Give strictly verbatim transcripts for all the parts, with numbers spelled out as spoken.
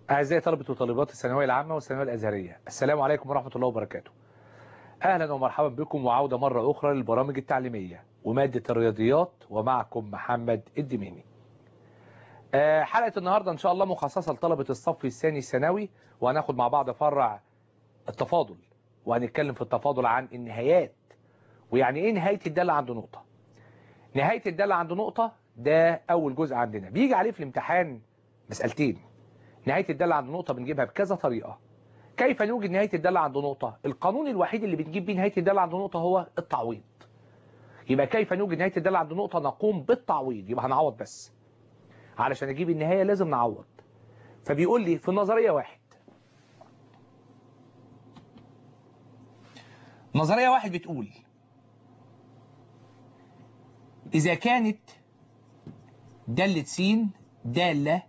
أعزائي طلبة وطالبات الثانوية العامة والثانوية الأزهرية، السلام عليكم ورحمة الله وبركاته. أهلا ومرحبا بكم وعودة مرة أخرى للبرامج التعليمية ومادة الرياضيات، ومعكم محمد الدميني. حلقة النهاردة إن شاء الله مخصصة لطلبة الصف الثاني الثانوي، وهناخد مع بعض فرع التفاضل، وهنتكلم في التفاضل عن النهايات، ويعني إيه نهاية الدالة عند نقطة. نهاية الدالة عند نقطة ده أول جزء عندنا، بيجي عليه في الامتحان مسألتين. نهاية الدالة عند نقطة بنجيبها بكذا طريقة. كيف نوجد نهاية الدالة عند نقطة؟ القانون الوحيد اللي بنجيب بيه نهاية الدالة عند نقطة هو التعويض. يبقى كيف نوجد نهاية الدالة عند نقطة؟ نقوم بالتعويض. يبقى هنعوض بس. علشان اجيب النهاية لازم نعوض. فبيقول لي في النظرية واحد. نظرية واحد بتقول إذا كانت دالة س دالة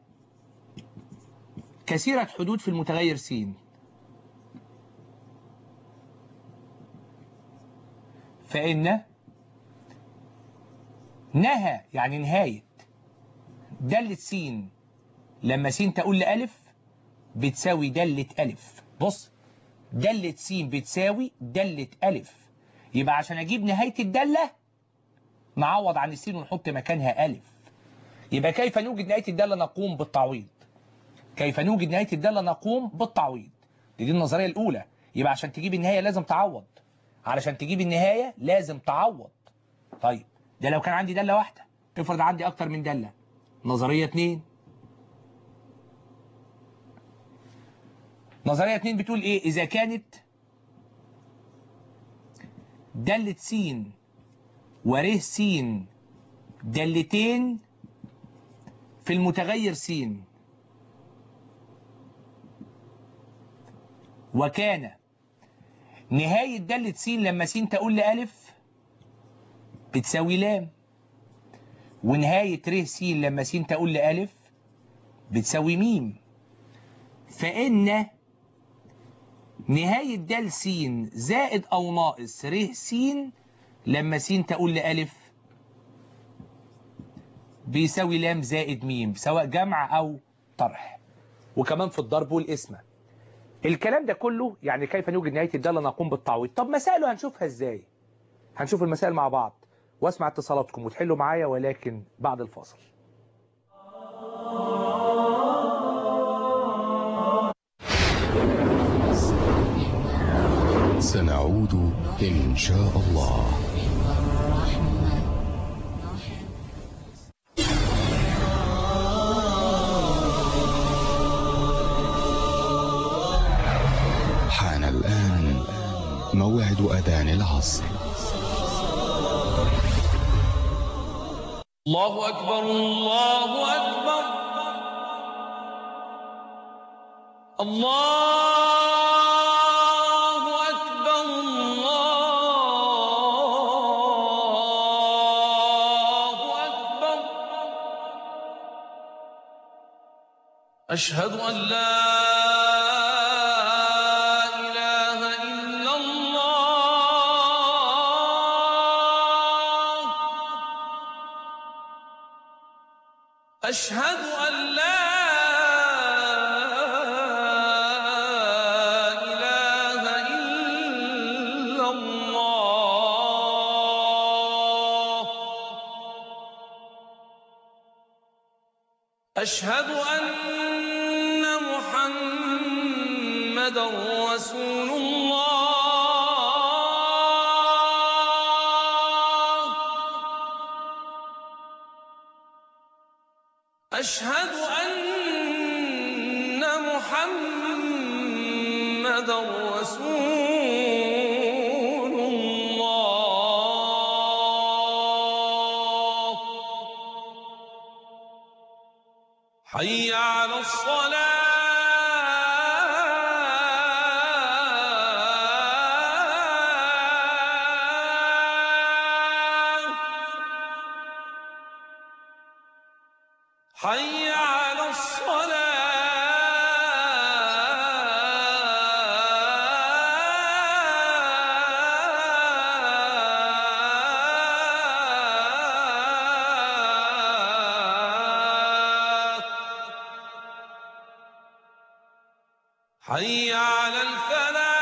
كثيرة حدود في المتغير س، فإن نهى يعني نهاية دالة س لما س تقول لألف بتساوي دالة ألف. بص، دالة س بتساوي دالة ألف. يبقى عشان أجيب نهاية الدالة نعوض عن الس ونحط مكانها ألف. يبقى كيف نوجد نهاية الدالة؟ نقوم بالتعويض. كيف نوجد نهاية الدالة؟ نقوم بالتعويض. دي, دي النظرية الأولى. يبقى عشان تجيب النهاية لازم تعوض. علشان تجيب النهاية لازم تعوض. طيب ده لو كان عندي دالة واحدة، افرض عندي أكتر من دالة. نظرية اتنين. نظرية اتنين بتقول إيه؟ إذا كانت دالة س وره س دالتين في المتغير س، وكان نهاية دالة س لما س تقول لألف بتساوي لام، ونهاية ر س لما س تقول لألف بتساوي ميم، فإن نهاية دال س زائد أو ناقص ر س لما س تقول لألف بيساوي لام زائد ميم، سواء جمع أو طرح، وكمان في الضرب والقسمة. الكلام ده كله يعني كيف نوجد نهاية الدالة؟ نقوم بالتعويض. طب مسائله هنشوفها ازاي؟ هنشوف المسائل مع بعض واسمع اتصالاتكم وتحلوا معايا، ولكن بعد الفاصل. سنعود إن شاء الله. حان الآن موعد أذان العصر. الله أكبر الله أكبر الله أكبر الله أكبر. أشهد أن لا أشهد أن لا إله إلا الله. أشهد أن محمدًا رسول الله. أشهد أن محمدًا رسول الله. حي على الصلاة. حي على الصلاة. حي على الفلاح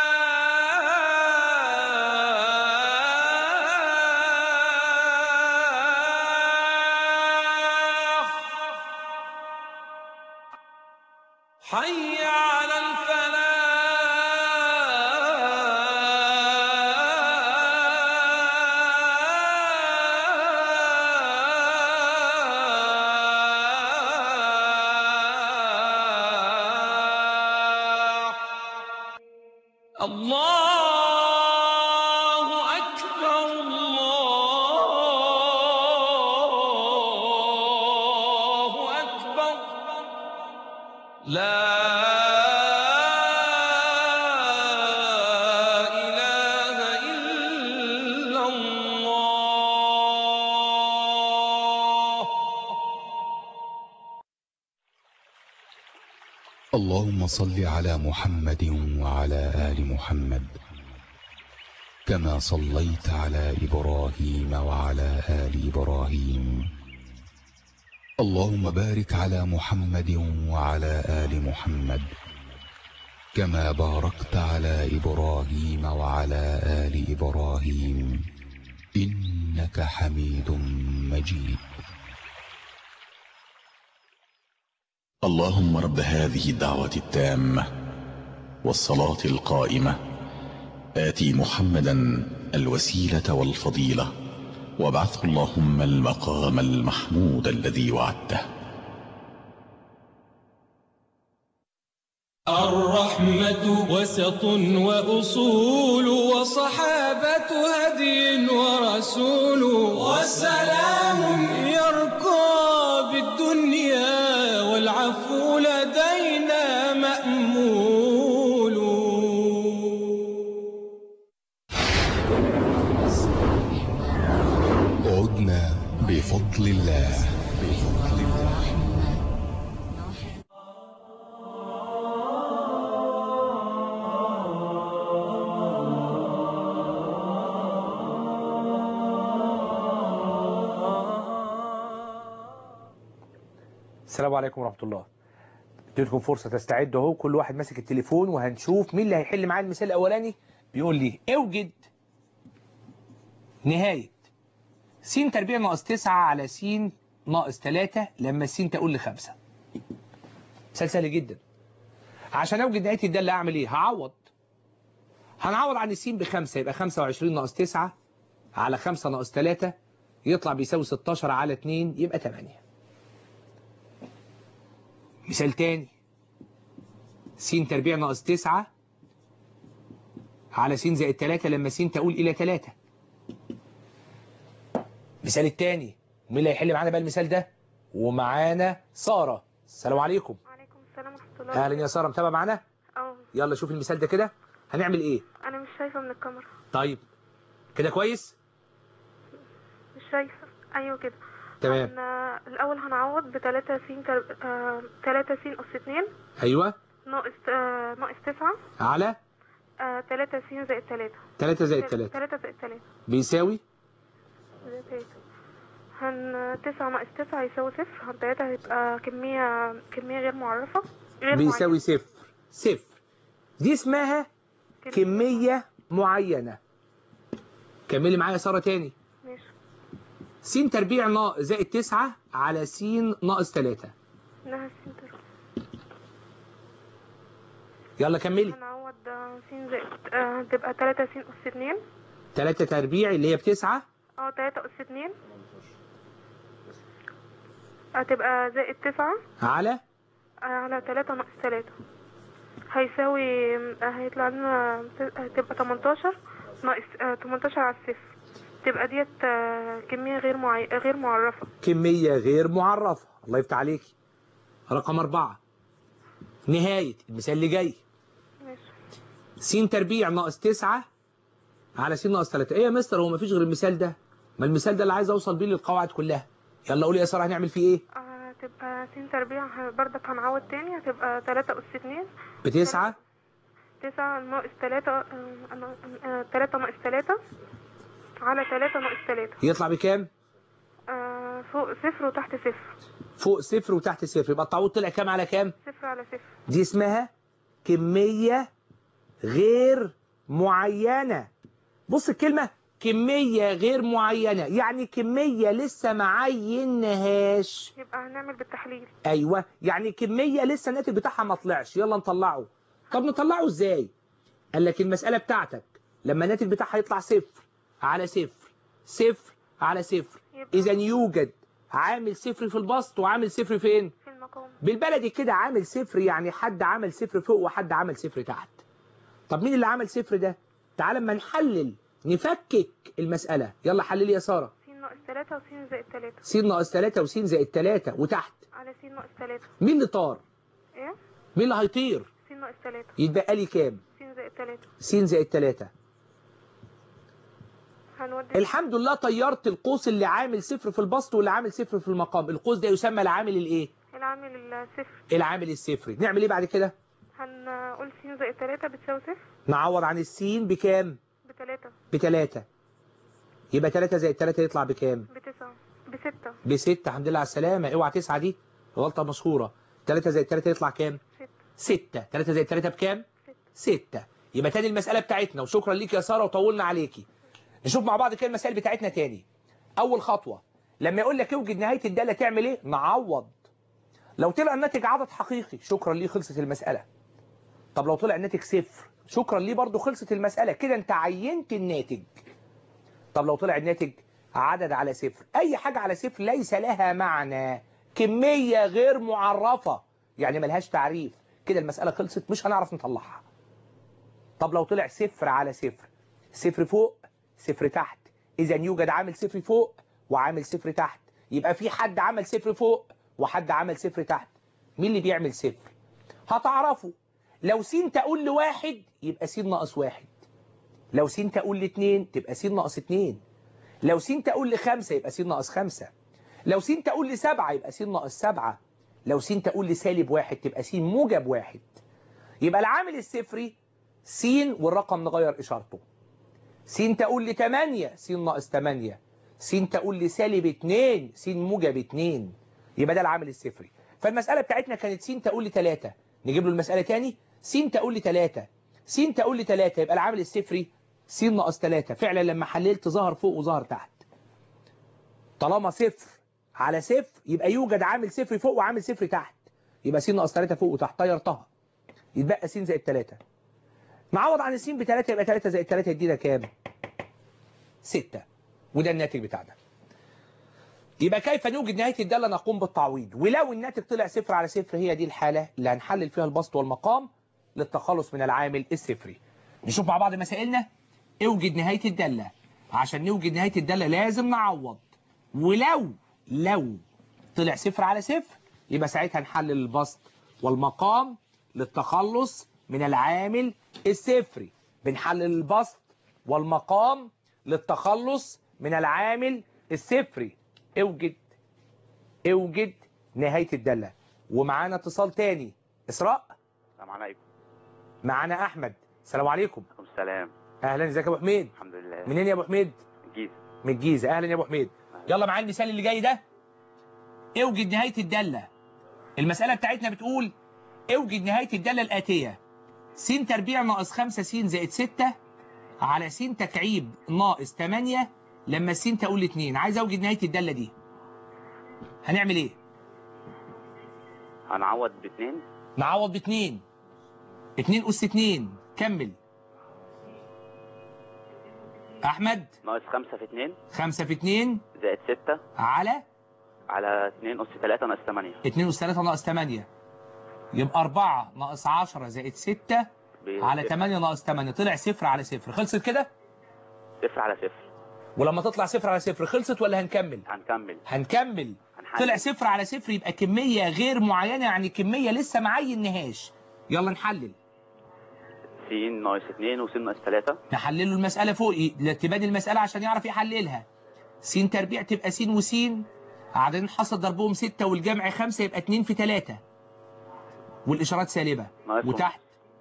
حي على الفلاح. الله أكبر الله أكبر لا إله إلا الله. اللهم صل على محمد وعلى آل محمد كما صليت على إبراهيم وعلى آل إبراهيم. اللهم بارك على محمد وعلى آل محمد كما باركت على إبراهيم وعلى آل إبراهيم إنك حميد مجيد. اللهم رب هذه الدعوة التامة والصلاة القائمة آتي محمدا الوسيلة والفضيلة وابعثه اللهم المقام المحمود الذي وعدته. الرحمة وسط وأصول وصحابة هدي ورسول وسلام يرقى بالدنيا والعفو لدينا مأمول. عدنا بفضل الله. بفضل الله. السلام عليكم ورحمة الله. اديتكم فرصة تستعدوا اهو، كل واحد ماسك التليفون وهنشوف مين اللي هيحل معايا. المثال الأولاني بيقول لي اوجد نهاية س تربيع ناقص تسعة على س ناقص تلاتة لما س تقول لخمسة. مثال سهل جدا. عشان اوجد نهاية الدالة اعمل ايه؟ هعوض. هنعوض عن الس بخمسة، يبقى خمسة وعشرين ناقص تسعة على خمسة ناقص تلاتة يطلع بيساوي ستاشر على اتنين يبقى تمانية. مثال تاني، س تربيع ناقص تسعة على س زائد تلاتة لما س تقول إلى تلاتة. مثال التاني، مين اللي هيحل معانا بقى المثال ده؟ ومعانا سارة. السلام عليكم. وعليكم السلام ورحمة الله. أهلا يا سارة، متابعة معانا؟ اه. يلا شوف المثال ده كده هنعمل إيه؟ أنا مش شايفة من الكاميرا. طيب كده كويس؟ مش شايفة. أيوه كده. تمام. هن... الأول هنعوض بتلاتة س تر... آه... تلاتة س أس اتنين. أيوه. ناقص آه... ناقص تسعة. على؟ آه... تلاتة س زائد تلاتة. تلاتة زائد تلاتة. تلاتة زائد تلاتة. بيساوي؟ زائد تلاتة. هن تسعة ناقص تسعة يساوي صفر. هن تلاتة هيبقى كمية كمية غير معرفة. غير بيساوي معينة. صفر. صفر دي اسمها كمية معينة. كملي معايا يا سارة تاني. ماشي. س تربيع ناقص زائد تسعة على س ناقص تلاتة. إنها س تربيع. يلا كملي. هنعوض س زائد آه... تبقى تلاتة س أس اتنين. تلاتة تربيع اللي هي بتسعة. اه تلاتة أس اتنين هتبقى زائد تسعة على على تلاتة ناقص تلاتة هيساوي هيطلع لنا هتبقى تمنتاشر ناقص تمنتاشر على الصفر. تبقى ديت كمية غير معي... غير معرفة. كمية غير معرفة. الله يفتح عليكي. رقم أربعة، نهاية المثال اللي جاي. ماشي. س تربيع ناقص تسعة على س ناقص تلاتة. ايه يا مستر هو مفيش غير المثال ده؟ ما المثال ده اللي عايز اوصل بيه للقواعد كلها. يلا قولي يا سارة هنعمل فيه ايه؟ هتبقى س تربيع برضك هنعوض تاني. هتبقى تلاتة أس اتنين بتسعة. تسعة ناقص تلاتة تلاتة ناقص تلاتة على تلاتة ناقص تلاتة يطلع بكام؟ آه فوق صفر وتحت صفر. فوق صفر وتحت صفر. يبقى التعويض طلع كام على كام؟ صفر على صفر. دي اسمها كمية غير معينة. بص الكلمة كمية غير معينة، يعني كمية لسه ما عينهاش. يبقى هنعمل بالتحليل. ايوه، يعني كمية لسه الناتج بتاعها ما طلعش. يلا نطلعه. طب نطلعه ازاي؟ قال لك المسألة بتاعتك لما الناتج بتاعها يطلع صفر على صفر صفر على صفر، اذا يوجد عامل صفر في البسط وعامل صفر فين؟ في المقام. بالبلدي كده عامل صفر يعني حد عمل صفر فوق وحد عمل صفر تحت. طب مين اللي عمل صفر ده؟ تعال اما نحلل نفكك المسألة. يلا حللي يا سارة. س ناقص تلاتة وس زائد تلاتة. س ناقص تلاتة وس زائد تلاتة وتحت على س ناقص تلاتة. مين اللي طار؟ ايه؟ مين اللي هيطير؟ س ناقص تلاتة. يتبقى لي كام؟ س زائد تلاتة. س زائد تلاتة. هنودي. الحمد لله طيرت القوس اللي عامل صفر في البسط واللي عامل صفر في المقام. القوس ده يسمى العامل الايه؟ العامل الصفر. العامل الصفري. نعمل ايه بعد كده؟ هنقول س زائد تلاتة بتساوي صفر. نعوض عن السين بكام؟ بتلاتة. بتلاتة. يبقى تلاتة زائد تلاتة يطلع بكام؟ بتسعة. بستة. بستة. الحمد لله على السلامة. اوعى تسعة دي غلطة مشهورة. تلاتة زائد تلاتة يطلع كام؟ ستة. ستة. تلاتة زائد تلاتة بكام؟ ستة. ستة. يبقى تاني المسألة بتاعتنا، وشكرا ليك يا سارة وطولنا عليكي. نشوف مع بعض كده المسائل بتاعتنا تاني. أول خطوة لما يقول لك اوجد نهاية الدالة تعمل إيه؟ نعوض. لو طلع الناتج عدد حقيقي شكرا ليه خلصت المسألة. طب لو طلع الناتج صفر شكرا ليه برضو خلصت المسألة. كده أنت عينت الناتج. طب لو طلع الناتج عدد على صفر، أي حاجة على صفر ليس لها معنى، كمية غير معرفة يعني ملهاش تعريف، كده المسألة خلصت مش هنعرف نطلعها. طب لو طلع صفر على صفر، صفر فوق صفر تحت، إذا يوجد عامل صفر فوق وعامل صفر تحت، يبقى في حد عمل صفر فوق وحد عمل صفر تحت. مين اللي بيعمل صفر؟ هتعرفه. لو س تقول لواحد يبقى س ناقص واحد، لو س تقول لاتنين تبقى س ناقص اتنين، لو س تقول لخمسة يبقى س ناقص خمسة، لو س تقول لسبعة يبقى س ناقص سبعة، لو س تقول لسالب واحد تبقى س موجب واحد. يبقى العامل الصفري س والرقم نغير إشارته. س تقول لتمانية س ناقص تمانية، س تقول لسالب اتنين س موجب اتنين. يبقى ده العامل الصفري. فالمسألة بتاعتنا كانت س تقول لتلاتة، نجيب له المسألة تاني. س تقول لتلاتة، س تقول لتلاتة، يبقى العامل الصفري س ناقص تلاتة. فعلا لما حللت ظهر فوق وظهر تحت. طالما صفر على صفر يبقى يوجد عامل صفر فوق وعامل صفر تحت، يبقى س ناقص تلاتة فوق وتحت طيرتها، يتبقى س زائد تلاتة. نعوض عن الس بتلاتة يبقى تلاتة زائد تلاتة يدينا كام؟ ستة. وده الناتج بتاعنا. يبقى كيف نوجد نهاية الدالة؟ نقوم بالتعويض. ولو الناتج طلع صفر على صفر هي دي الحالة اللي هنحلل فيها البسط والمقام للتخلص من العامل الصفري. نشوف مع بعض مسائلنا. اوجد نهاية الدالة. عشان نوجد نهاية الدالة لازم نعوض. ولو لو طلع صفر على صفر يبقى ساعتها نحلل البسط والمقام للتخلص من العامل الصفري. بنحلل البسط والمقام للتخلص من العامل الصفري. اوجد اوجد نهاية الدالة. ومعانا اتصال تاني. إسراء. السلام عليكم. معانا أحمد. السلام عليكم. عليكم السلام. أهلا، ازيك يا أبو حميد؟ الحمد لله. منين يا أبو حميد؟ الجيزة. من الجيزة. أهلا يا أبو حميد. يلا معانا المثال اللي جاي ده. اوجد نهاية الدالة. المسألة بتاعتنا بتقول اوجد نهاية الدالة الآتية: س تربيع ناقص خمسة س زائد ستة على س تكعيب ناقص تمانية لما س تقول اتنين. عايز اوجد نهاية الدالة دي. هنعمل ايه؟ هنعوض باتنين. نعوض باتنين. اتنين أس اتنين. كمل. أحمد. ناقص خمسة في اتنين. خمسة في اتنين. زائد ستة. على على اتنين أس تلاتة ناقص تمانية. اتنين أس تلاتة ناقص تمانية. يبقى أربعة ناقص عشرة زائد ستة على تمانية ناقص تمانية. طلع صفر على صفر. خلصت كده؟ صفر على صفر. ولما تطلع صفر على صفر خلصت ولا هنكمل؟ هنكمل. هنكمل. هنحلل. طلع صفر على صفر يبقى كمية غير معينة، يعني كمية لسه ما عينهاش. يلا نحلل. س ناقص اتنين وس ناقص تلاتة. نحلله المسألة فوق تبان المسألة عشان يعرف يحللها. س تربيع تبقى س وس، عددين حصل ضربهم ستة والجمع خمسة يبقى اتنين في تلاتة. والإشارات سالبة. وتحت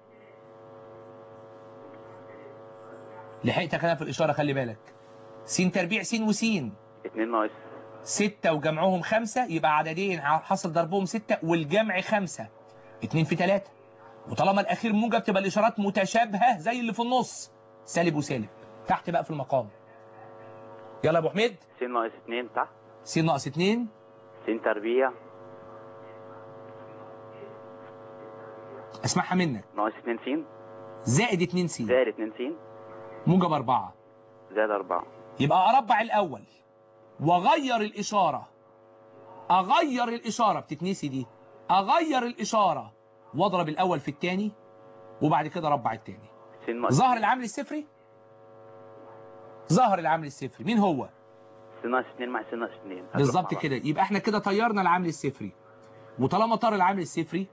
لحقتك أنا في الإشارة، خلي بالك. س تربيع س وس اتنين ناقص ستة وجمعهم خمسة يبقى عددين حصل ضربهم ستة والجمع خمسة. اتنين في تلاتة. وطالما الاخير موجب تبقى الاشارات متشابهه زي اللي في النص، سالب وسالب. تحت بقى في المقام، يلا يا ابو حميد. س ناقص اتنين تحت. س ناقص اتنين. س تربيع. اسمعها منك. ناقص اتنين س. زائد اتنين س. زائد اتنين س. موجب اربعة. زائد اربعة. يبقى اربع الاول واغير الاشاره. اغير الاشاره بتتنسي دي. اغير الاشاره واضرب الاول في الثاني وبعد كده اربع الثاني. ظهر العامل الصفري. ظهر العامل الصفري. مين هو؟ س ناقص اتنين مع س ناقص اتنين. بالظبط كده. يبقى احنا كده طيرنا العامل الصفري، وطالما طار العامل الصفري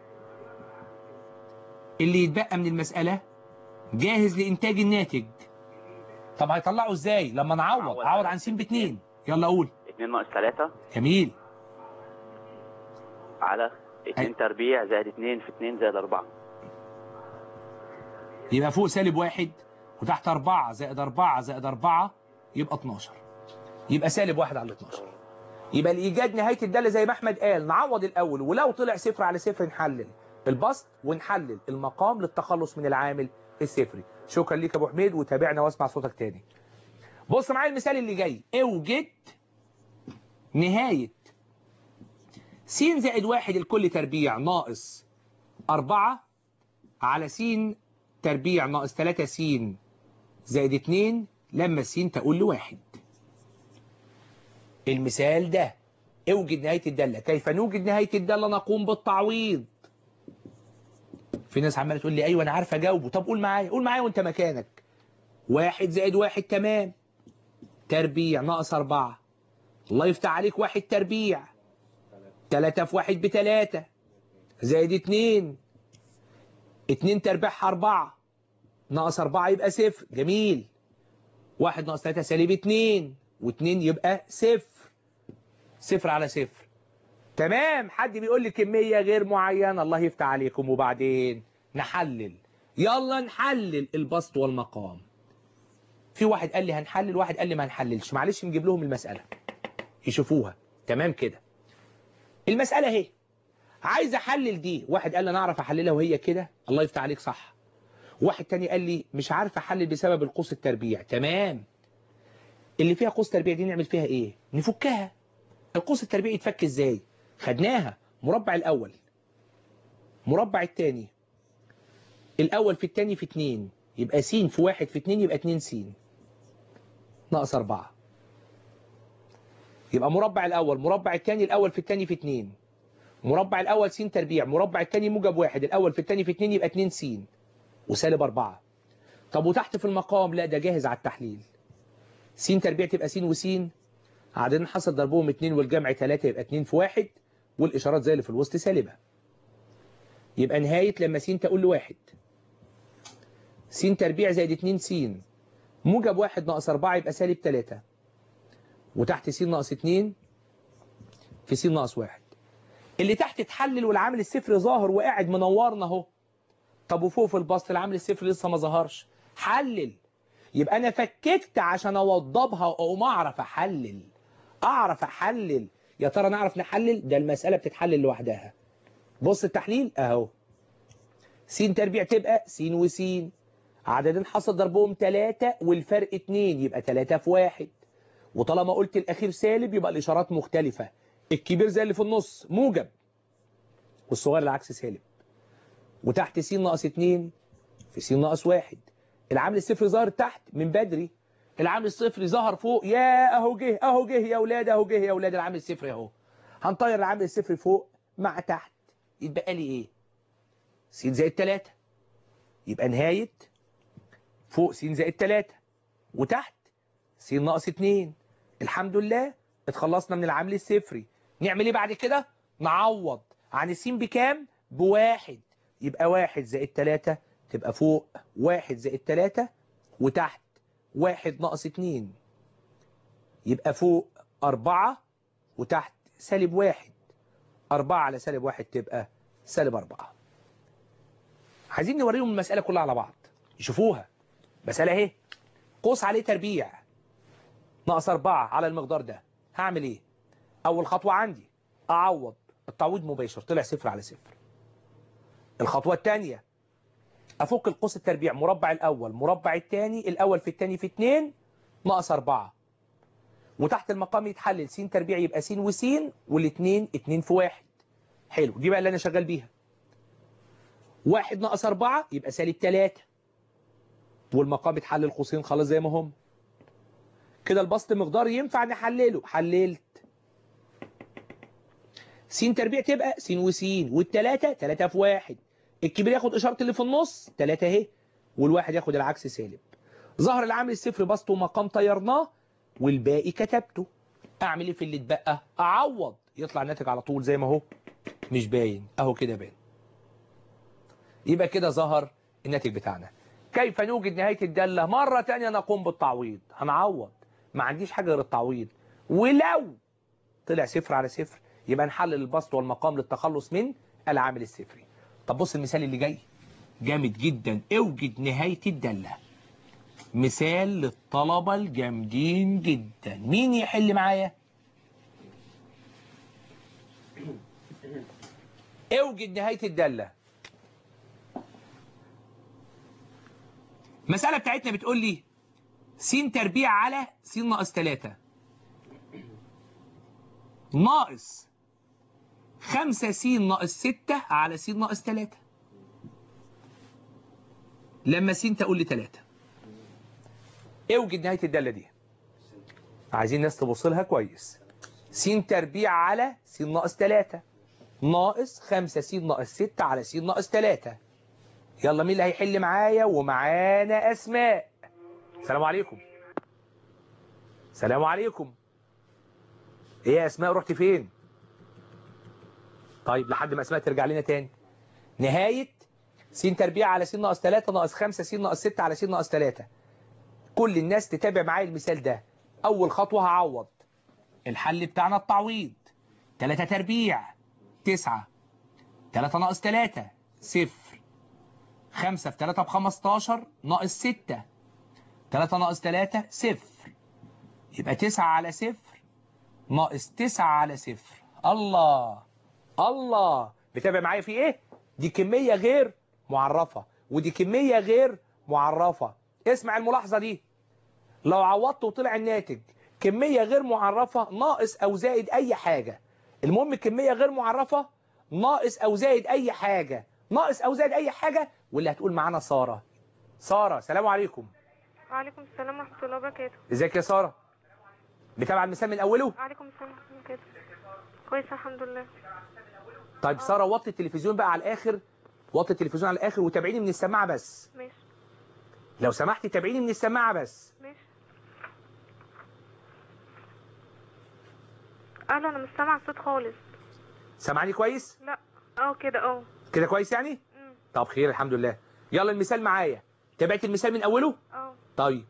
اللي يتبقى من المساله جاهز لانتاج الناتج. طب هيطلعه ازاي؟ لما نعوض. اعوض عن س باتنين. يلا قول. اتنين ناقص تلاتة. جميل. على اتنين تربيع زائد اتنين في اتنين زائد اربعة. يبقى فوق سالب واحد وتحت اربعة زائد اربعة زائد اربعة يبقى اتناشر. يبقى سالب واحد على اتناشر. يبقى الايجاد نهايه الداله زي ما احمد قال، نعوض الاول ولو طلع صفر على صفر نحلل البسط ونحلل المقام للتخلص من العامل الصفري. شكرا ليك يا ابو حميد، وتابعنا واسمع صوتك تاني. بص معايا المثال اللي جاي. اوجد نهايه س زائد واحد الكل تربيع ناقص أربعة على س تربيع ناقص تلاتة س زائد اتنين لما س تقول لواحد. المثال ده اوجد نهاية الدالة. كيف نوجد نهاية الدالة؟ نقوم بالتعويض. في ناس عمالة تقول لي ايوه انا عارف اجاوبه. طب قول معايا، قول معايا وانت مكانك. واحد زائد واحد تمام تربيع ناقص أربعة. الله يفتح عليك. واحد تربيع تلاتة في واحد بتلاتة زائد اتنين. اتنين تربيعها أربعة ناقص أربعة يبقى صفر. جميل. واحد ناقص تلاتة سالب اتنين واتنين يبقى صفر. صفر على صفر. تمام. حد بيقول لي كمية غير معينة. الله يفتح عليكم. وبعدين نحلل. يلا نحلل البسط والمقام. في واحد قال لي هنحلل، واحد قال لي ما هنحللش. معلش نجيب لهم المسألة يشوفوها. تمام كده. المسألة اهي. عايز احلل دي. واحد قال لي انا اعرف احللها وهي كده. الله يفتح عليك. صح. واحد تاني قال لي مش عارف احلل بسبب القوس التربيع. تمام. اللي فيها قوس تربيع دي نعمل فيها ايه؟ نفكها. القوس التربيع يتفك ازاي؟ خدناها. مربع الاول مربع التاني. الاول في التاني في اتنين يبقى س في واحد في اتنين يبقى اتنين س ناقص أربعة. يبقى مربع الاول مربع التاني الاول في التاني في اتنين. مربع الاول س تربيع مربع التاني موجب واحد الاول في التاني في اتنين يبقى اتنين س وسالب أربعة. طب وتحت في المقام لا ده جاهز على التحليل. س تربيع تبقى س وس. عددين حصل ضربهم اتنين والجمع تلاتة يبقى اتنين في واحد والاشارات زي اللي في الوسط سالبه. يبقى نهايه لما س تقول لواحد. س تربيع زائد اتنين س موجب واحد ناقص أربعة يبقى سالب تلاتة. وتحت س ناقص اتنين في س ناقص واحد. اللي تحت اتحلل والعامل الصفر ظاهر وقاعد منورنا اهو. طب وفوق في البسط العامل الصفر لسه ما ظهرش. حلل. يبقى انا فككت عشان اوضبها واقوم اعرف احلل. اعرف احلل. يا ترى نعرف نحلل؟ ده المساله بتتحلل لوحدها. بص التحليل اهو. س تربيع تبقى س وس. عددين حصل ضربهم تلاتة والفرق اتنين يبقى تلاتة في واحد. وطالما قلت الاخير سالب يبقى الاشارات مختلفه. الكبير زي اللي في النص موجب والصغير العكس سالب. وتحت س ناقص اتنين في س ناقص واحد. العامل الصفري ظهر تحت من بدري. العامل الصفري ظهر فوق. يا اهو جه اهو جه يا اولاد اهو جه يا اولاد العامل الصفري اهو. هنطير العامل الصفري فوق مع تحت. يتبقى لي ايه؟ س زائد تلاتة. يبقى نهايه فوق س زائد تلاتة وتحت س ناقص اتنين. الحمد لله اتخلصنا من العامل الصفري. نعمل ايه بعد كده؟ نعوض عن الس بكام؟ بواحد. يبقى واحد زائد تلاتة تبقى فوق واحد زائد تلاتة وتحت واحد ناقص اتنين. يبقى فوق أربعة وتحت سالب واحد. أربعة على سالب واحد تبقى سالب أربعة. عايزين نوريهم المسألة كلها على بعض يشوفوها. مسألة اهي. قوس عليه تربيع ناقص أربعة على المقدار ده. هعمل ايه؟ أول خطوة عندي أعوض. التعويض مباشر طلع صفر على صفر. الخطوة الثانية أفك القوس التربيع، مربع الأول مربع الثاني، الأول في الثاني في اتنين ناقص أربعة، وتحت المقام يتحلل س تربيع يبقى س وس، والاثنين اتنين في واحد. حلو، دي بقى اللي أنا شغال بيها. واحد ناقص أربعة يبقى سالب تلاتة، والمقام يتحلل قوسين خلاص زي ما هم. كده البسط مقدار ينفع نحلله، حللت. س تربيع تبقى س وس، والتلاتة تلاتة في واحد، الكبير ياخد إشارة اللي في النص تلاتة اهي، والواحد ياخد العكس سالب. ظهر العامل الصفر بسط ومقام طيرناه، والباقي كتبته. أعمل إيه في اللي اتبقى؟ أعوض، يطلع الناتج على طول زي ما هو، مش باين أهو كده باين. يبقى كده ظهر الناتج بتاعنا. كيف نوجد نهاية الدالة؟ مرة تانية نقوم بالتعويض، هنعوض، ما عنديش حاجة غير التعويض. ولو طلع صفر على صفر يبقى نحلل البسط والمقام للتخلص من العامل الصفري. طب بص المثال اللي جاي جامد جدا، اوجد نهاية الدالة. مثال للطلبة الجامدين جدا، مين يحل معايا؟ اوجد نهاية الدالة. المسألة بتاعتنا بتقول لي س تربيع على س ناقص تلاتة ناقص خمسة س ناقص ستة على س ناقص تلاتة. لما س تقول لي تلاتة، اوجد نهاية الدالة دي. عايزين ناس تبص لها كويس. س تربيع على س ناقص تلاتة ناقص خمسة س ناقص ستة على س ناقص تلاتة. يلا مين اللي هيحل معايا؟ ومعانا أسماء. السلام عليكم. السلام عليكم. ايه يا أسماء رحت فين؟ طيب لحد ما أسماء ترجع لنا تاني. نهاية س تربيع على س ناقص تلاتة ناقص خمسة س ناقص ستة على س ناقص تلاتة. كل الناس تتابع معايا المثال ده. أول خطوة هعوض. الحل بتاعنا التعويض. تلاتة تربيع تسعة، تلاتة ناقص تلاتة صفر، خمسة في تلاتة بخمستاشر ناقص ستة، تلاتة ناقص تلاتة صفر، يبقى تسعة على صفر ناقص تسعة على صفر. الله الله، بتابع معايا في ايه؟ دي كمية غير معرفة ودي كمية غير معرفة. اسمع الملاحظة دي، لو عوضت وطلع الناتج كمية غير معرفة ناقص أو زائد أي حاجة، المهم كمية غير معرفة ناقص أو زائد أي حاجة، ناقص أو زائد أي حاجة. واللي هتقول معانا سارة. سارة سلام عليكم. وعليكم السلام ورحمة الله وبركاته. ازيك يا سارة؟ بتابع المثال من أوله؟ وعليكم السلام ورحمة الله وبركاته. كويس الحمد لله. طيب سارة وطي التلفزيون بقى على الآخر، وطي التلفزيون على الآخر وتابعيني من السماعة بس. ماشي. لو سمحتي تابعيني من السماعة بس. ماشي. أهلا، أنا مش سامعة الصوت خالص. سامعني كويس؟ لا اه كده اه كده كويس يعني؟ امم طب خير الحمد لله. يلا المثال معايا، تابعت المثال من أوله؟ اه طيب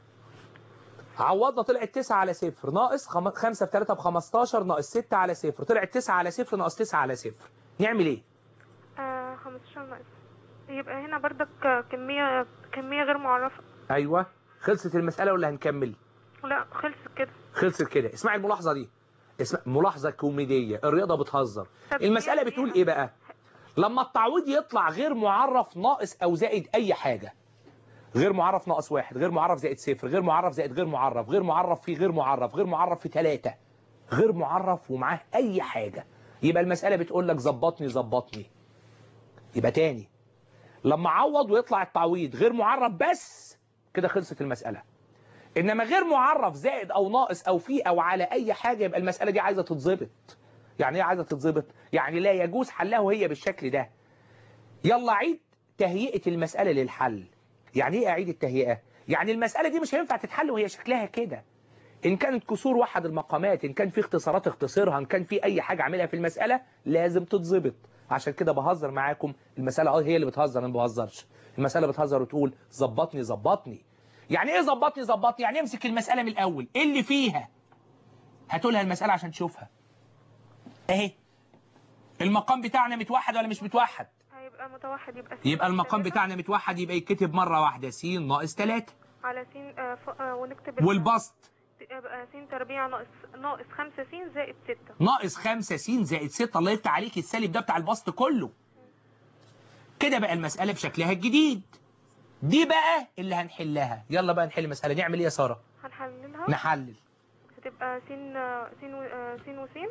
عوضنا طلعت تسعة على صفر ناقص خمسة في تلاتة بخمستاشر ناقص ستة على صفر، طلعت تسعة على صفر ناقص تسعة على صفر. نعمل ايه؟ آه، خمستاشر ناقص، يبقى هنا بردك كمية كمية غير معرفة. ايوه خلصت المسألة ولا هنكمل؟ لا خلصت كده. خلصت كده. اسمعي الملاحظة دي، اسمع ملاحظة كوميدية، الرياضة بتهزر. المسألة بتقول ايه بقى؟ لما التعويض يطلع غير معرف ناقص او زائد اي حاجة، غير معرف ناقص واحد، غير معرف زائد صفر، غير معرف زائد غير معرف، غير معرف في غير معرف، غير معرف في ثلاثة، غير معرف ومعاه أي حاجة، يبقى المسألة بتقول لك ظبطني ظبطني. يبقى تاني، لما عوض ويطلع التعويض غير معرف بس كده خلصت المسألة. إنما غير معرف زائد أو ناقص أو في أو على أي حاجة يبقى المسألة دي عايزة تتظبط. يعني إيه عايزة تتظبط؟ يعني لا يجوز حلها وهي بالشكل ده. يلا عيد تهيئة المسألة للحل. يعني ايه اعيد التهيئة؟ يعني المسألة دي مش هينفع تتحل وهي شكلها كده. ان كانت كسور وحد المقامات، ان كان في اختصارات اختصرها، ان كان في اي حاجة اعملها في المسألة لازم تتظبط. عشان كده بهزر معاكم، المسألة اه هي اللي بتهزر، انا ما بهزرش. المسألة بتهزر وتقول ظبطني ظبطني. يعني ايه ظبطني ظبطني؟ يعني امسك المسألة من الاول، ايه اللي فيها؟ هاتولها المسألة عشان تشوفها. اهي المقام بتاعنا متوحد ولا مش متوحد؟ هيبقى متوحد، يبقى س يبقى المقام بتاعنا متوحد، يبقى يتكتب مرة واحدة س ناقص تلاتة على س آه ف... آه ونكتب والبسط يبقى س تربيع ناقص ناقص خمسة س زائد ستة ناقص خمسة س زائد ستة. الله يفتح عليك، السالب ده بتاع البسط كله. كده بقى المسألة بشكلها الجديد. دي بقى اللي هنحلها. يلا بقى نحل المسألة. نعمل ايه يا سارة؟ هنحللها. نحلل. هتبقى س س و- آه، س وس.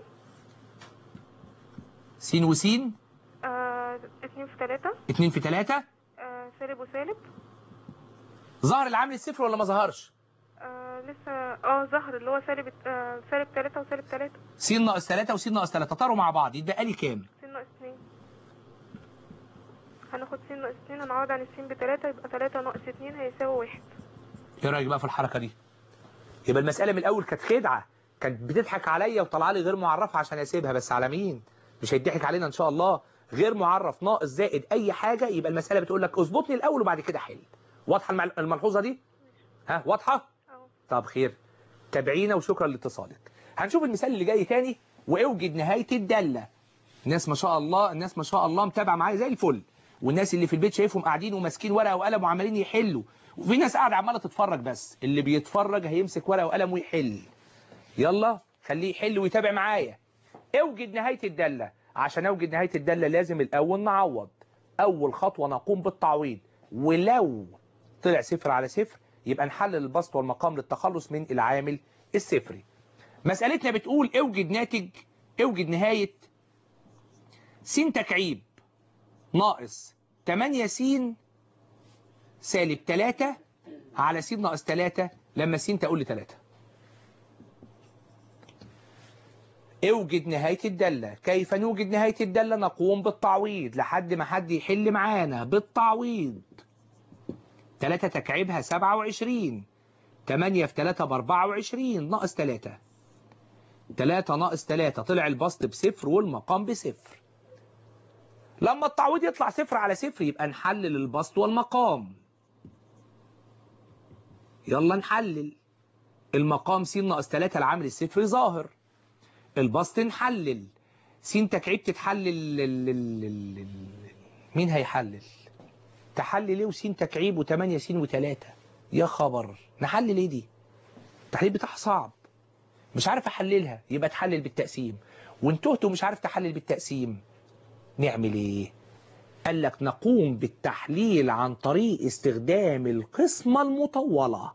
س وسين. آه، اتنين في تلاتة. اتنين في تلاتة. آه، سالب وسالب. ظهر العامل الصفر ولا ما ظهرش؟ آه، لسه اه ظهر اللي هو سالب آه، سالب تلاتة وسالب تلاتة. س ناقص تلاتة وس ناقص تلاتة طاروا مع بعض، يتبقى لي كام؟ س ناقص اتنين. هناخد س ناقص اتنين، هنعوض عن السين بتلاتة، يبقى تلاتة ناقص اتنين هيساوي واحد. ايه رايك بقى في الحركة دي؟ يبقى المسألة من الأول كانت خدعة، كانت بتضحك عليا وطلع لي غير معرفة عشان أسيبها، بس على مين؟ مش هيضحك علينا إن شاء الله. غير معرف ناقص زائد أي حاجة، يبقى المسألة بتقول لك اظبطني الأول وبعد كده حل. واضحة المل- الملحوظة دي؟ ها واضحة؟ اه. طب خير، تابعينا وشكرا لاتصالك. هنشوف المثال اللي جاي تاني، واوجد نهاية الدالة. الناس ما شاء الله، الناس ما شاء الله متابعة معايا زي الفل، والناس اللي في البيت شايفهم قاعدين وماسكين ورقة وقلم وعمالين يحلوا، وفي ناس قاعدة عمالة تتفرج، بس اللي بيتفرج هيمسك ورقة وقلم ويحل. يلا خليه يحل ويتابع معايا. اوجد نهاية الدالة. عشان اوجد نهاية الدالة لازم الأول نعوض. أول خطوة نقوم بالتعويض، ولو طلع صفر على صفر يبقى نحلل البسط والمقام للتخلص من العامل الصفري. مسألتنا بتقول اوجد ناتج، اوجد نهاية س تكعيب ناقص تمانية س سالب تلاتة على س ناقص تلاتة لما س تقول لي تلاتة. اوجد نهاية الدالة. كيف نوجد نهاية الدالة؟ نقوم بالتعويض لحد ما حد يحل معانا بالتعويض. تلاتة تكعيبها سبعة وعشرين، تمانية في تلاتة بأربعة وعشرين، ناقص تلاتة. تلاتة ناقص تلاتة طلع البسط بصفر والمقام بصفر. لما التعويض يطلع صفر على صفر يبقى نحلل البسط والمقام. يلا نحلل. المقام س ناقص تلاتة العامل الصفري ظاهر. البسط نحلل. س تكعيب تتحلل. مين هيحلل؟ تحلل ايه وس تكعيب وتمانية س وتلاتة؟ يا خبر، نحلل ايه دي؟ التحليل بتاعها صعب، مش عارف احللها، يبقى تحلل بالتقسيم. وانتهت ومش عارف تحلل بالتقسيم، نعمل ايه؟ قال لك نقوم بالتحليل عن طريق استخدام القسمة المطولة.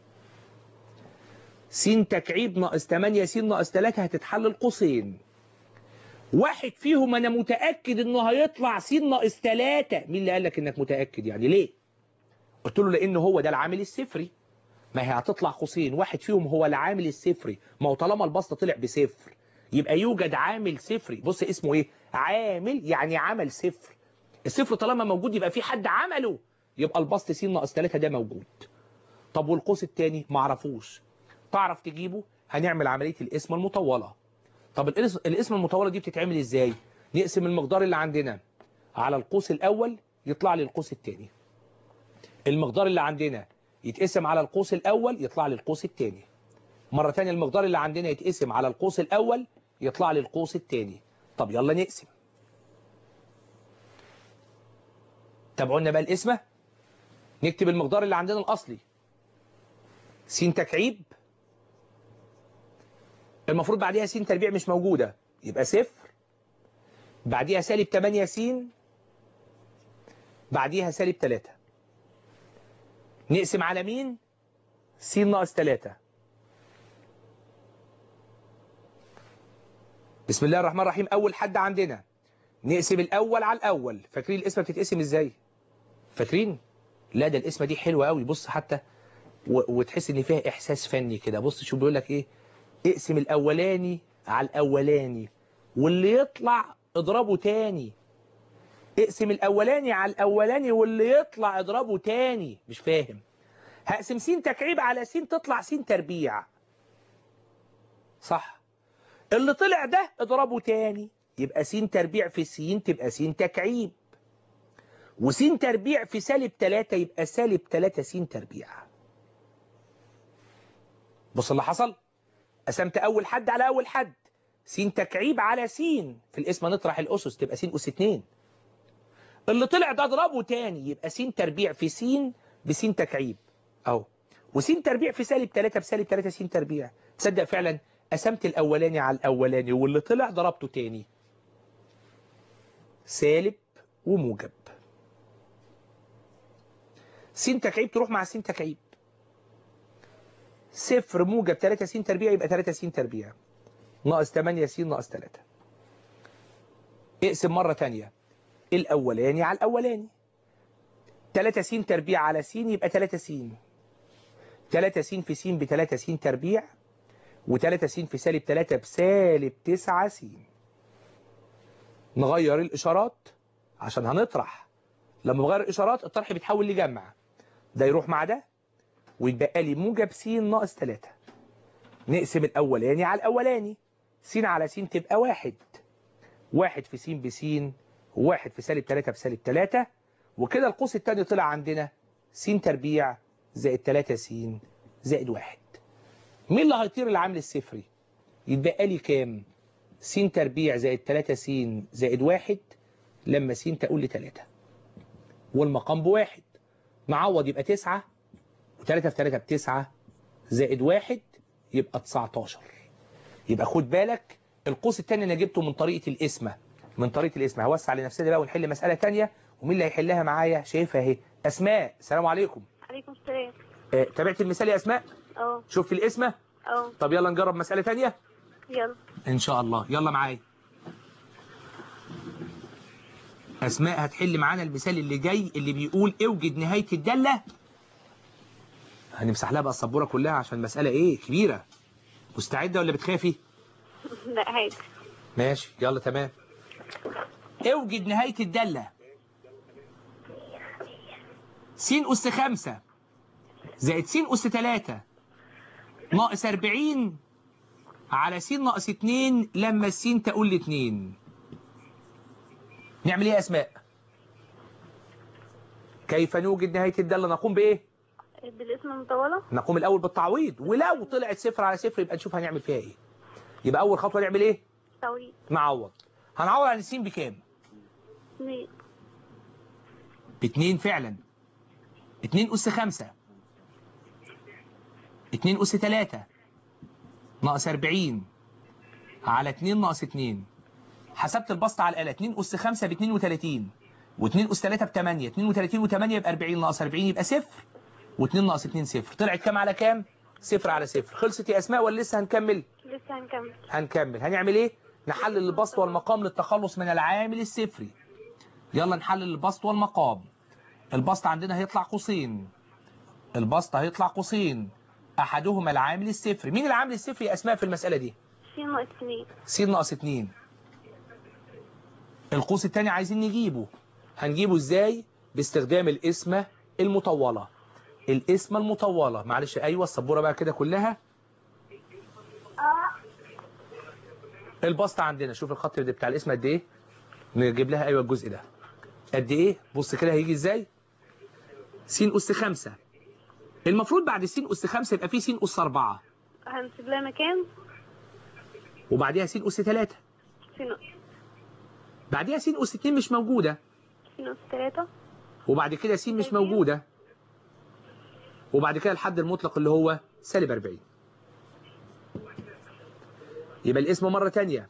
س تكعيب ناقص تمانية س ناقص تلاتة هتتحلل قوسين، واحد فيهم انا متأكد انه هيطلع س ناقص تلاتة. مين اللي قال لك انك متأكد يعني؟ ليه؟ قلت له لان هو ده العامل الصفري. ما هي هتطلع قوسين، واحد فيهم هو العامل الصفري، ما هو طالما البسط طلع بصفر يبقى يوجد عامل صفري. بص اسمه ايه؟ عامل، يعني عمل صفر. الصفر طالما موجود يبقى في حد عمله، يبقى البسط س ناقص تلاتة ده موجود. طب والقوس الثاني معرفوش، تعرف تجيبه؟ هنعمل عملية القسمة المطولة. طب القسمة المطولة دي بتتعمل ازاي؟ نقسم المقدار اللي عندنا على القوس الأول يطلع لي القوس الثاني. المقدار اللي عندنا يتقسم على القوس الأول يطلع لي القوس الثاني. مرة ثانية المقدار اللي عندنا يتقسم على القوس الأول يطلع لي القوس الثاني. طب يلا نقسم. تابعونا بقى القسمة. نكتب المقدار اللي عندنا الأصلي س تكعيب، المفروض بعديها س تربيع مش موجودة يبقى صفر، بعديها سالب تمانية س، بعديها سالب تلاتة. نقسم على مين؟ س ناقص تلاتة. بسم الله الرحمن الرحيم. أول حد عندنا نقسم الأول على الأول. فاكرين القسمة بتتقسم إزاي؟ فاكرين؟ لا ده القسمة دي حلوة قوي. بص حتى وتحس إن فيها إحساس فني كده. بص شو بيقول لك إيه؟ اقسم الأولاني على الأولاني واللي يطلع اضربه تاني. اقسم الأولاني على الأولاني واللي يطلع اضربه تاني. مش فاهم. هقسم س تكعيب على س تطلع س تربيع، صح؟ اللي طلع ده اضربه تاني يبقى س تربيع في س تبقى س تكعيب، وس تربيع في سالب تلاتة يبقى سالب تلاتة س تربيع. بص اللي حصل، قسمت أول حد على أول حد، س تكعيب على س، في القسمة نطرح الأسس تبقى س أس اتنين. اللي طلع ده اضربه تاني يبقى س تربيع في س بس تكعيب اهو، وس تربيع في سالب تلاتة بسالب تلاتة س تربيع. تصدق فعلا قسمت الأولاني على الأولاني واللي طلع ضربته تاني، سالب وموجب. س تكعيب تروح مع س تكعيب. صفر موجب تلاتة س تربيع يبقى تلاتة س تربيع ناقص تمانية س ناقص تلاتة. اقسم مرة تانية الأولاني على الأولاني. تلاتة س تربيع على س يبقى تلاتة س. تلاتة س في س ب تلاتة س تربيع، و3 س في سالب تلاتة بسالب تسعة س. نغير الإشارات عشان هنطرح. لما بغير الإشارات الطرح بيتحول لجمع. ده يروح مع ده ويتبقى لي موجب س ناقص تلاتة. نقسم الأولاني على الأولاني. س على س تبقى واحد. واحد في س بس، وواحد في سالب تلاتة بسالب تلاتة. وكده القوس التاني طلع عندنا س تربيع زائد تلاتة س زائد واحد. مين اللي هيطير العامل الصفري؟ يتبقى لي كام؟ س تربيع زائد تلاتة س زائد واحد لما س تقول لي تلاتة. والمقام بواحد. نعوض يبقى تسعة، وتلاتة في تلاتة بتسعة زائد واحد يبقى تسعتاشر. يبقى خد بالك القوس الثاني انا جبته من طريقة القسمة. من طريقة القسمة هوسع لنفسنا بقى ونحل مسألة ثانيه. ومين اللي هيحلها معايا؟ شايفها اهي أسماء. السلام عليكم. عليكم السلام. آه، تابعت المثال يا أسماء؟ اه. شوف في القسمة؟ اه. طب يلا نجرب مسألة ثانيه. يلا ان شاء الله. يلا معايا أسماء هتحل معانا المثال اللي جاي اللي بيقول اوجد نهاية الدالة. هنمسح لها بقى السبورة كلها عشان المسألة ايه كبيرة. مستعدة ولا بتخافي؟ لا عادي. ماشي يلا تمام. اوجد نهاية الدالة. س أس خمسة زائد س أس تلاتة ناقص أربعين على س ناقص اتنين لما الس تقول لاتنين. نعمل ايه يا أسماء؟ كيف نوجد نهاية الدالة؟ نقوم بإيه؟ بالاسم المطولة. نقوم الأول بالتعويض، ولو طلعت صفر على صفر يبقى نشوف هنعمل فيها إيه. يبقى أول خطوة نعمل إيه؟ تعويض. نعوض. هنعوض عن السين بكام؟ اتنين. باتنين فعلا. اتنين أس خمسة اتنين أس تلاتة ناقص أربعين على اتنين ناقص اتنين. حسبت البسط على الآلة. اتنين أس خمسة ب اتنين وتلاتين و2 أس تلاتة ب تمانية. اتنين وتلاتين و8 يبقى أربعين ناقص أربعين يبقى صفر. و2 ناقص اتنين صفر. طلعت كام على كام؟ صفر على صفر. خلصت يا أسماء ولا لسه هنكمل؟ لسه هنكمل. هنكمل. هنعمل إيه؟ نحلل البسط والمقام للتخلص من العامل الصفري. يلا نحلل البسط والمقام. البسط عندنا هيطلع قوسين. البسط هيطلع قوسين أحدهما العامل الصفري. مين العامل الصفري يا أسماء في المسألة دي؟ س ناقص اتنين. س ناقص اتنين. القوس الثاني عايزين نجيبه. هنجيبه ازاي؟ باستخدام القسمة المطولة. القسمة المطولة. معلش ايوه السبورة بقى كده كلها. البسط عندنا شوف الخط ده بتاع القسمة قد ايه؟ نجيب لها ايوه الجزء ده. قد ايه؟ بص كده هيجي ازاي؟ س أس خمسة. المفروض بعد س أس خمسة يبقى في س أس أربعة. هنسيب لها مكان. وبعديها س أس تلاتة. س ناقص. بعديها س أس اتنين مش موجودة. س ناقص تلاتة. وبعد كده س مش موجودة. وبعد كده الحد المطلق اللي هو سالب أربعين. يبقى الاسم مرة تانية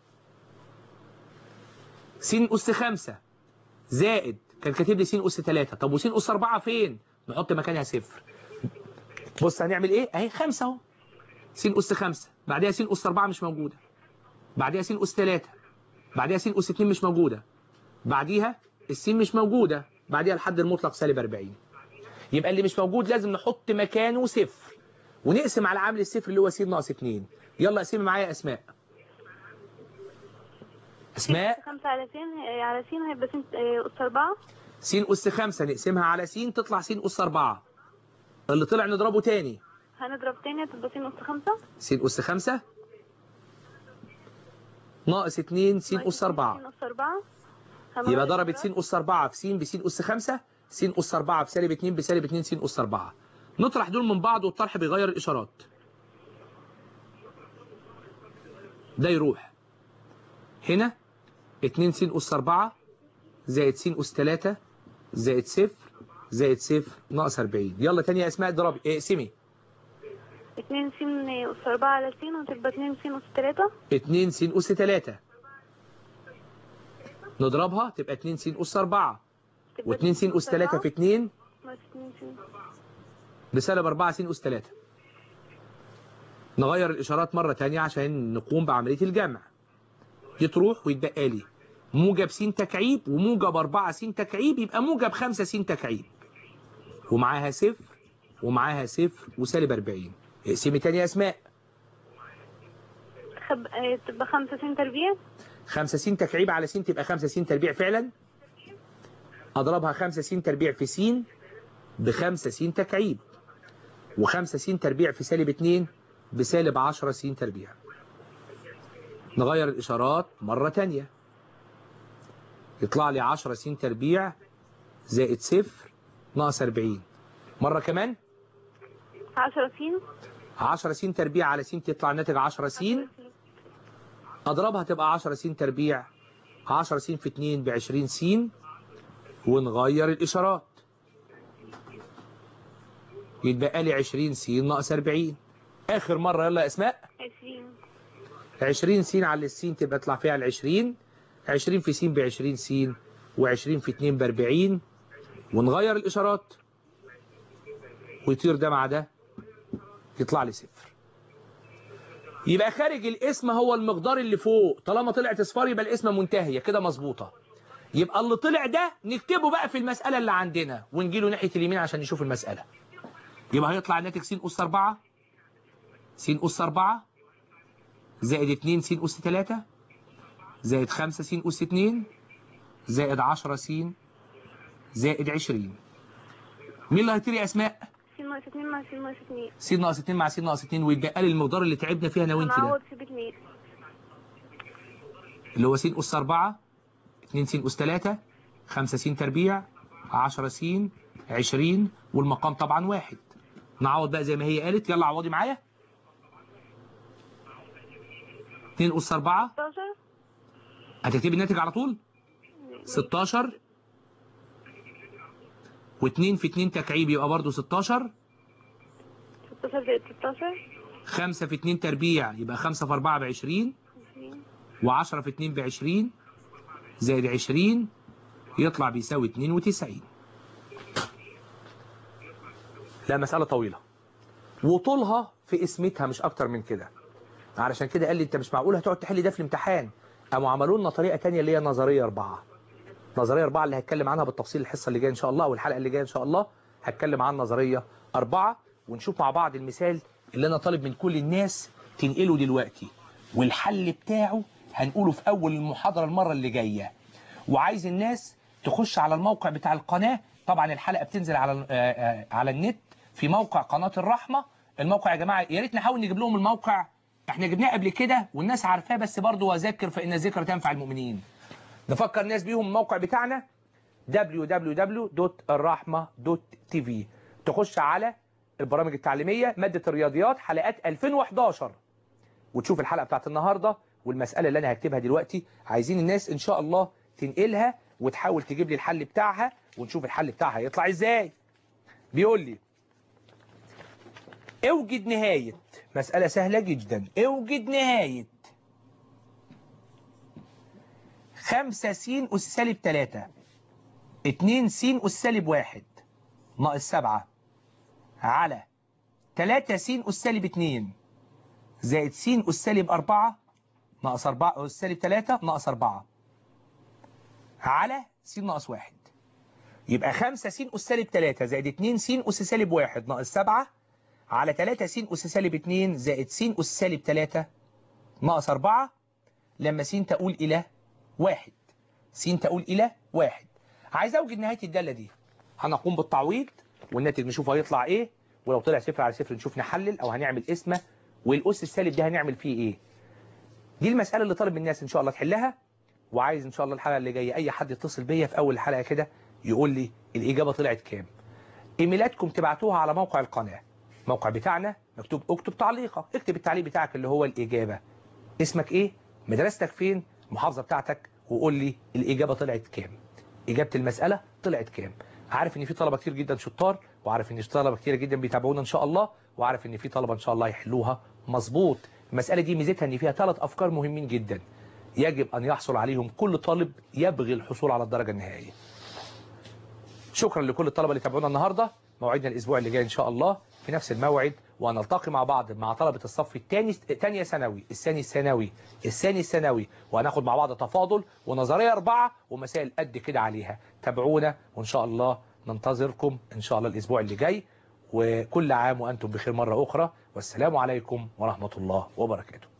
س أس خمسة زائد كان كاتب لي س أس تلاتة. طب وس أس أربعة فين؟ نحط مكانها صفر. بص هنعمل ايه؟ اهي خمسة اهو. س أس خمسة بعدها س أس أربعة مش موجودة. بعدها س أس تلاتة. بعدها س أس اتنين مش موجودة. بعديها السين مش موجودة. بعديها الحد المطلق سالب أربعين. يبقى اللي مش موجود لازم نحط مكانه صفر ونقسم على عامل الصفر اللي هو س ناقص اتنين. يلا قسمي معايا يا أسماء. أسماء. خمسة على س على س هيبقى س أس أربعة. س أس خمسة نقسمها على س تطلع س أس أربعة. اللي طلع نضربه تاني. هنضرب تاني تبقى س أس خمسة. س أس خمسة ناقص اتنين س أس أربعة. س أس أربعة. يبقى ضربت س أس أربعة في س بس أس خمسة. س أس أربعة بسالب اتنين بسالب اتنين س أس أربعة. نطرح دول من بعض والطرح بيغير الإشارات. ده يروح هنا اتنين س أس أربعة زائد س أس تلاتة زائد صفر زائد صفر ناقص أربعين. يلا تاني يا أسماء اضربي اقسمي. اتنين س أس أربعة على س وتبقى اتنين س أس تلاتة. اتنين س أس تلاتة نضربها تبقى اتنين س أس أربعة. و2 س أس تلاتة في اتنين ناقص اتنين س. بسالب أربعة س أس تلاتة. نغير الإشارات مرة تانية عشان نقوم بعملية الجمع. دي تروح ويتبقى لي موجب س تكعيب وموجب أربعة س تكعيب، يبقى موجب خمسة س تكعيب. ومعاها صفر ومعاها صفر وسالب أربعين. اقسمي تاني يا أسماء. خب... تبقى خمسة س تربيع. خمسة س تكعيب على س تبقى خمسة س تربيع فعلا. أضربها خمسة س تربيع في س بخمسة س تكعيب، وخمسة س تربيع في سالب اتنين بسالب عشرة س تربيع. نغير الإشارات مرة تانية. يطلع لي عشرة س تربيع زائد صفر ناقص أربعين. مرة كمان. عشرة س. عشرة س تربيع على س تطلع الناتج عشرة س. أضربها تبقى عشرة س تربيع. عشرة س في اتنين بعشرين س. ونغير الإشارات. يتبقى لي عشرين س ناقص أربعين. آخر مرة يلا يا أسماء. عشرين. عشرين س على السين تبقى تطلع فيها العشرين. عشرين في س بعشرين س، وعشرين في اتنين بأربعين. ونغير الإشارات. ويطير ده مع ده يطلع لي صفر. يبقى خارج الاسم هو المقدار اللي فوق، طالما طلعت اصفار يبقى الاسم منتهية كده مظبوطة. يبقى اللي طلع ده نكتبه بقى في المسألة اللي عندنا ونجيله ناحية اليمين عشان نشوف المسألة. يبقى هيطلع الناتج س أس أربعة س أس أربعة زائد اتنين س أس تلاتة زائد خمسة س أس اتنين زائد عشرة س زائد عشرين. مين اللي هيطير يا أسماء؟ س ناقص اتنين مع س ناقص اتنين. س ناقص اتنين مع س ناقص اتنين، ويتبقى لي المقدار اللي تعبنا فيها انا وانت ده. هنعوض في باتنين. اللي هو س أس أربعة اتنين س أس تلاتة خمسة س تربيع عشرة س عشرين، والمقام طبعا واحد. نعوض بقى زي ما هي قالت. يلا عوضي معايا. اتنين أس أربعة ستاشر. هتكتبي الناتج على طول. ستاشر و2 في اتنين تكعيب يبقى برضه ستاشر. ستاشر زائد ستاشر. خمسة في اتنين تربيع يبقى خمسة في أربعة بعشرين. وعشرة في اتنين بعشرين زائد عشرين يطلع بيساوي اتنين وتسعين. لا مسألة طويلة وطولها في اسمتها مش أكتر من كده. علشان كده قال لي أنت مش معقول هتقعد تحل ده في الامتحان. قاموا عملوا لنا طريقة تانية اللي هي نظرية أربعة. نظرية أربعة اللي هتكلم عنها بالتفصيل الحصة اللي جاية إن شاء الله، والحلقة اللي جاية إن شاء الله هتكلم عن نظرية أربعة، ونشوف مع بعض المثال اللي أنا طالب من كل الناس تنقله دلوقتي، والحل بتاعه هنقوله في أول المحاضرة المرة اللي جاية. وعايز الناس تخش على الموقع بتاع القناة. طبعا الحلقة بتنزل على على النت في موقع قناة الرحمة. الموقع يا جماعة يا ريت نحاول نجيب لهم الموقع، احنا جبناه قبل كده والناس عارفاه، بس برضه وذكر فإن الذكر تنفع المؤمنين. نفكر الناس بيهم. الموقع بتاعنا دبليو دبليو دبليو دوت الرحمة دوت تي في. تخش على البرامج التعليمية مادة الرياضيات حلقات ألفين وحداشر وتشوف الحلقة بتاعت النهاردة والمسألة اللي أنا هكتبها دلوقتي. عايزين الناس إن شاء الله تنقلها وتحاول تجيب لي الحل بتاعها ونشوف الحل بتاعها يطلع إزاي. بيقول لي اوجد نهاية، مسألة سهلة جدا. اوجد نهاية خمسة س أس سالب تلاتة اتنين س أس سالب واحد ناقص سبعة على تلاتة س أس سالب اتنين زائد س أس سالب أربعة ناقص أربعة أس سالب تلاتة ناقص أربعة على س ناقص واحد. يبقى خمسة س أس سالب تلاتة زائد اتنين س أس سالب واحد ناقص سبعة على تلاتة س أس سالب اتنين زائد س أس سالب تلاتة ناقص أربعة لما س تقول إلى واحد. س تقول إلى واحد. عايز أوجد نهاية الدالة دي. هنقوم بالتعويض والناتج نشوف هيطلع إيه، ولو طلع صفر على صفر نشوف نحلل أو هنعمل اسمه، والأس السالب ده هنعمل فيه إيه. دي المسألة اللي طالب من الناس إن شاء الله تحلها. وعايز إن شاء الله الحلقة اللي جاية أي حد يتصل بيا في أول الحلقة كده يقول لي الإجابة طلعت كام. إيميلاتكم تبعتوها على موقع القناة. الموقع بتاعنا مكتوب اكتب تعليقك، اكتب التعليق بتاعك اللي هو الإجابة، اسمك إيه، مدرستك فين، المحافظة بتاعتك، وقول لي الإجابة طلعت كام، إجابة المسألة طلعت كام. عارف إن في طلبة كتير جدا شطار، وعارف إن في طلبة كتير جدا بيتابعونا إن شاء الله، وعارف إن في طلبة إن شاء الله يحلوها مظبوط. المسألة دي ميزتها إن فيها ثلاث أفكار مهمين جدا يجب أن يحصل عليهم كل طالب يبغي الحصول على الدرجة النهائية. شكرا لكل الطلبة اللي تابعونا النهاردة. موعدنا الأسبوع اللي جاي إن شاء الله في نفس الموعد، ونلتقي مع بعض مع طلبة الصف الثاني ثانية ثانوي، الثاني الثانوي، الثاني الثانوي، وهناخد مع بعض تفاضل ونظرية أربعة ومسائل قد كده عليها. تابعونا وإن شاء الله ننتظركم إن شاء الله الأسبوع اللي جاي، وكل عام وأنتم بخير مرة أخرى، والسلام عليكم ورحمة الله وبركاته.